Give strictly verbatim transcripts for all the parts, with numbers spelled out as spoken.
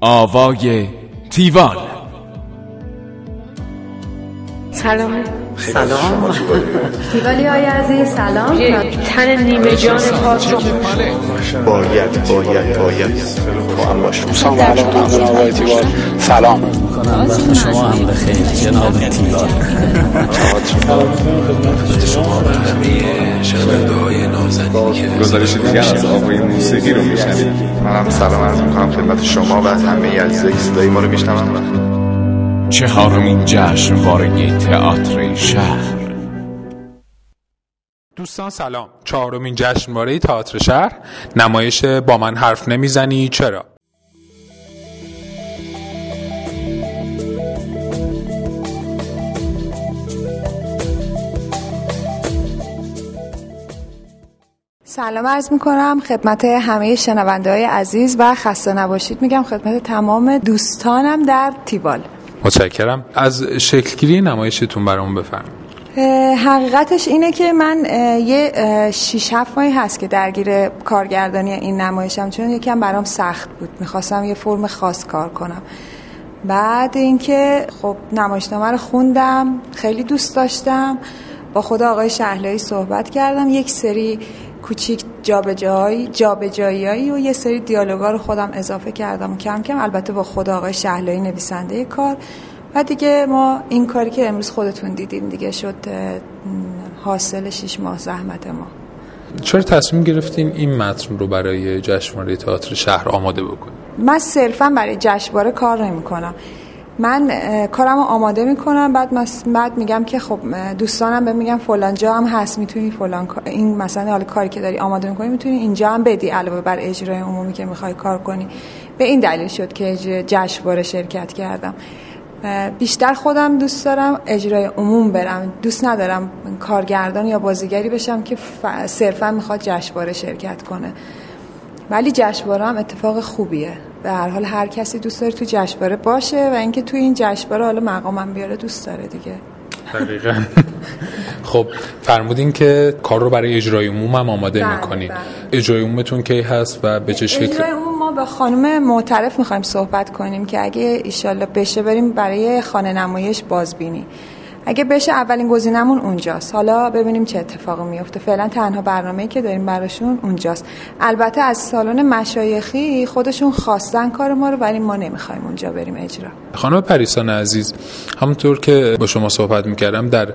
آوای تیوال. سلام. سلام تیوالی های عزیز سلام. تن نیمه جان خاک رو باید باید باید با هم باشم. سلام علیکم آقای تیوال. سلام میکنم وقت شما هم بخیر جناب تیوال. خدمت شما و همه شنونده‌های نازنین که گزارش دیگر از آوای موسیقی رو میشنوید. منم سلام عرض میکنم خدمت شما و همه عزیزایی که صدای ما رو میشنون. چهارمین جشنواره تئاتر شهر. دوستان سلام. چهارمین جشنواره تئاتر شهر، نمایش با من حرف نمیزنی چرا. سلام عرض میکنم خدمت همه شنونده های عزیز و خسته نباشید میگم خدمت تمام دوستانم در تیوال. متشکرم. از شکلگیری نمایشتون برامون بفرمایید. حقیقتش اینه که من یه شیش هفت ماهی هست که درگیر کارگردانی این نمایشم، چون یکم برام سخت بود، میخواستم یه فرم خاص کار کنم. بعد اینکه خب نمایشنامه رو خوندم، خیلی دوست داشتم، با خود آقای شهلایی صحبت کردم، یک سری کوچیک جابجایی جابجاییایی و یه سری دیالوگا رو خودم اضافه کردم و کم کم، البته با خود آقای شهلایی نویسنده کار. و دیگه ما این کاری که امروز خودتون دیدیم دیگه شد حاصل شش ماه زحمت ما. چرا تصمیم گرفتین این متن رو برای جشنواره تئاتر شهر آماده بکنید؟ من صرفا برای جشنواره کار نمی‌کنم. من کارمو آماده میکنم، بعد بعد میگم که خب دوستانم بهم میگن فلان جا هم هست، میتونی فلان این مثلا حالا کاری که داری آماده میکنی میتونی اینجا هم بدی علاوه بر اجرای عمومی که میخوای کار کنی. به این دلیل شد که جشنواره شرکت کردم. بیشتر خودم دوست دارم اجرای عموم برم، دوست ندارم کارگردان یا بازیگری بشم که صرفا میخواد جشنواره شرکت کنه. ولی جشنواره هم اتفاق خوبیه، به هر حال هر کسی دوست داره تو جشنواره باشه و اینکه تو این جشنواره حالا مقامم بیاره دوست داره دیگه. دقیقاً. خب فرمودین که کار رو برای اجرای عموم هم آماده میکنین. اجرای عمومتون کی هست و به چه شکل؟ اجرای عموم ما با خانم معترف میخوایم صحبت کنیم که اگه ایشالله بشه بریم برای خانه نمایش بازبینی. اگه بشه اولین گزینمون اونجاست. حالا ببینیم چه اتفاقی میفته. فعلا تنها برنامه‌ای که داریم براشون اونجاست. البته از سالن مشایخی خودشون خواستن کار ما رو، ولی ما نمیخوایم اونجا بریم اجرا. خانم پریسان عزیز، همونطور که با شما صحبت میکردم در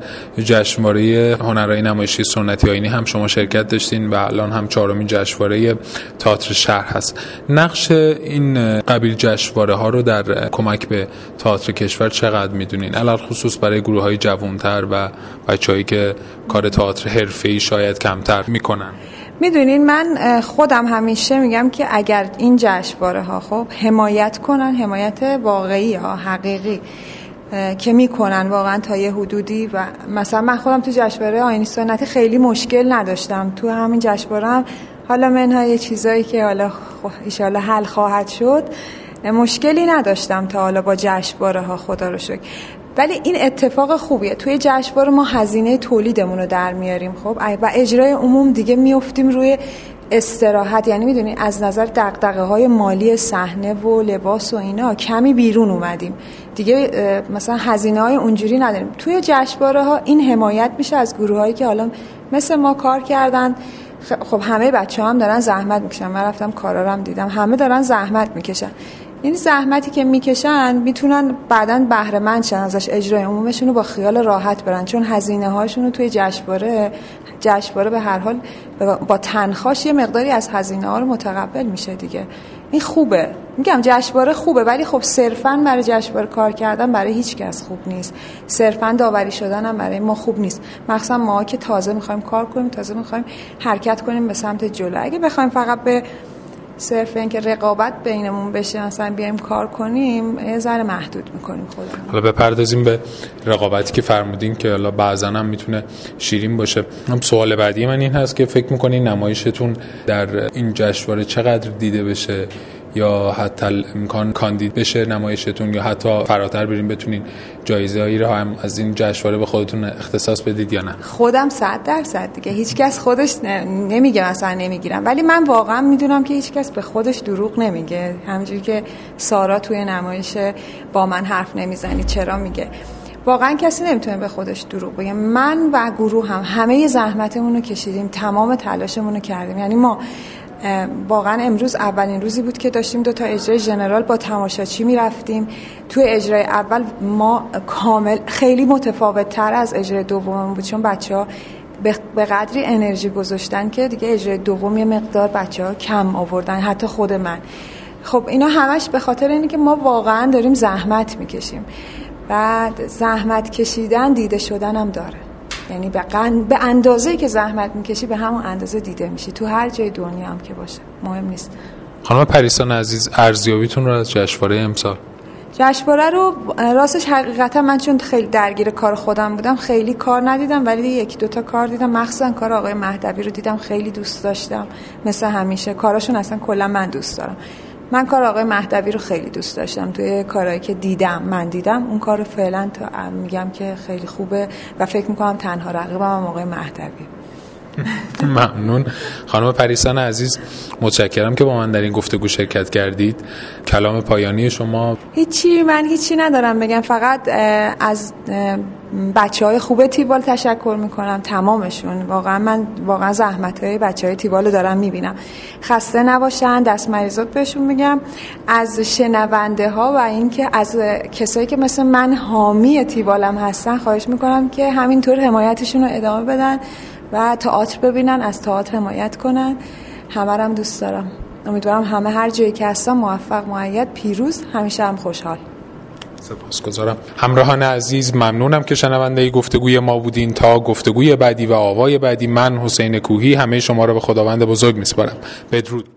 جشنواره هنرهای نمایشی سنتی آیینی هم شما شرکت داشتین و الان هم چهارمین جشنواره تئاتر شهر هست. نقش این قبیل جشنواره ها رو در کمک به تئاتر کشور چقدر میدونین؟ علل خصوص برای گروه‌های جوان‌تر و بچه‌هایی که کار تئاتر حرفه‌ای شاید کمتر میکنن. میدونین من خودم همیشه میگم که اگر این جشنواره ها خب حمایت کنن، حمایت واقعی ها حقیقی که میکنن واقعا تا یه حدودی، و مثلا من خودم تو جشنواره آیینی سنتی خیلی مشکل نداشتم، تو همین جشنواره هم حالا منهای چیزایی که حالا ان شاءالله حل خواهد شد مشکلی نداشتم تا حالا با جشنواره ها، خدا رو شکر. ولی این اتفاق خوبیه، توی جشنواره ما هزینه تولیدمون رو در میاریم خب، و اجرای عموم دیگه میافتیم روی استراحت، یعنی میدونی از نظر دغدغه های مالی صحنه و لباس و اینا کمی بیرون اومدیم دیگه، مثلا هزینه های اونجوری نداریم. توی جشنواره ها این حمایت میشه از گروه هایی که حالا مثل ما کار کردن. خب همه بچه هم دارن زحمت میکشن، من رفتم کارا رو هم دیدم، همه دارن زحمت میکشن. این زحمتی که میکشن میتونن بعداً بهره مند شن ازش، اجرای عمومشون رو با خیال راحت برن، چون هزینه هاشون رو توی جشنواره جشنواره به هر حال با تنخواش یه مقداری از هزینه ها رو متقبل میشه دیگه. این خوبه، میگم جشنواره خوبه، ولی خب صرفاً برای جشنواره کار کردن برای هیچ کس خوب نیست، صرفاً داوری شدن هم برای ما خوب نیست، مخصوصا ما که تازه میخوایم کار کنیم، تازه میخوایم حرکت کنیم به سمت جلو. اگه بخوایم فقط به صرف اینکه رقابت بینمون بشه مثلا بیایم کار کنیم، یه ذره محدود میکنیم خودمون. حالا بپردازیم به رقابتی که فرمودین که حالا بعضا هم میتونه شیرین باشه. هم سوال بعدی من این هست که فکر میکنین نمایشتون در این جشنواره چقدر دیده بشه یا حتی امکان کاندید بشه نمایشتون یا حتی فراتر بریم بتونین جایزه‌ای رو هم از این جشنواره به خودتون اختصاص بدید یا نه؟ خودم صد درصد دیگه هیچ کس خودش نمیگه مثلا نمیگیرم، ولی من واقعا میدونم که هیچ کس به خودش دروغ نمیگه. همونجوری که سارا توی نمایش با من حرف نمیزنی چرا میگه، واقعا کسی نمیتونه به خودش دروغ بگه. من و گروه هم همه زحمتمون رو کشیدیم، تمام تلاشمون رو کردیم. یعنی ما واقعا امروز اولین روزی بود که داشتیم دو تا اجرای ژنرال با تماشاچی میرفتیم. توی اجرای اول ما کامل خیلی متفاوت تر از اجرای دوم بود، چون بچه‌ها به قدری انرژی گذاشتن که دیگه اجرای دوم یه مقدار بچه‌ها کم آوردن، حتی خود من. خب اینا همش به خاطر اینه که ما واقعا داریم زحمت میکشیم. بعد زحمت کشیدن دیده شدن هم داره، یعنی به, قن... به اندازه‌ای که زحمت میکشی به همون اندازه دیده میشی، تو هر جای دنیا هم که باشه، مهم نیست. خانم پریسان عزیز، ارزیابیتون رو از جشنواره امسال؟ جشنواره رو راستش حقیقتا من چون خیلی درگیر کار خودم بودم خیلی کار ندیدم، ولی یکی دوتا کار دیدم. مخصوصا کار آقای مهدوی رو دیدم، خیلی دوست داشتم. مثل همیشه کاراشون اصلا کلا من دوست دارم. من کار آقای مهدوی رو خیلی دوست داشتم. توی کارهایی که دیدم من دیدم اون کار فعلا تا میگم که خیلی خوبه و فکر میکنم تنها رقیبم هم آقای مهدوی. ممنون. خانم پریسان عزیز، متشکرم که با من در این گفتگو شرکت کردید. کلام پایانی شما؟ هیچی، من هیچی ندارم بگم، فقط از بچه‌های خوب تیبال تشکر میکنم، تمامشون. واقعا من واقعا زحمت‌های بچه‌های تیبال دارم میبینم. خسته نباشن، دست مریضات بهشون میگم. از شنونده ها و اینکه از کسایی که مثل من حامی تیبالم هستن خواهش میکنم که همینطور حمایتشون رو ادامه بدن و تئاتر ببینن، از تئاتر حمایت کنن. همه رو هم دوست دارم. امیدوارم همه هر جایی که هستن موفق، مؤید، پیروز، همیشه هم خوشحال. سپاسگزارم. همراهان عزیز، ممنونم که شنونده گفتگوی ما بودین. تا گفتگوی بعدی و آوای بعدی، من حسین کوهی همه شما رو به خداوند بزرگ میسپارم. بدرود.